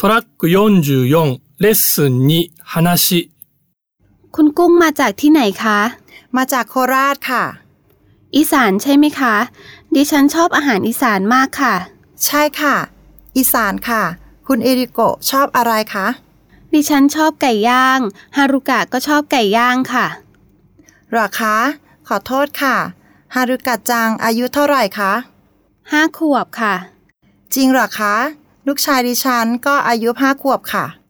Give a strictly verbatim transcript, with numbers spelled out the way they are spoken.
トラックよんじゅうよんレッスンに話คุณกุ้งมาจากที่ไหนคะมาจากโคราชค่ะอีสานใช่ไหมคะดิฉันชอบอาหารอีสานมากค่ะใช่ค่ะอีสานค่ะคุณเอริโกะชอบอะไรคะดิฉันชอบไก่ย่างฮารุกะก็ชอบไก่ย่างค่ะหรอคะขอโทษค่ะฮารุกะจังอายุเท่าไหร่คะห้าขวบค่ะจริงหรอคะลูกชายดิฉันก็อายุห้าขวบค่ะ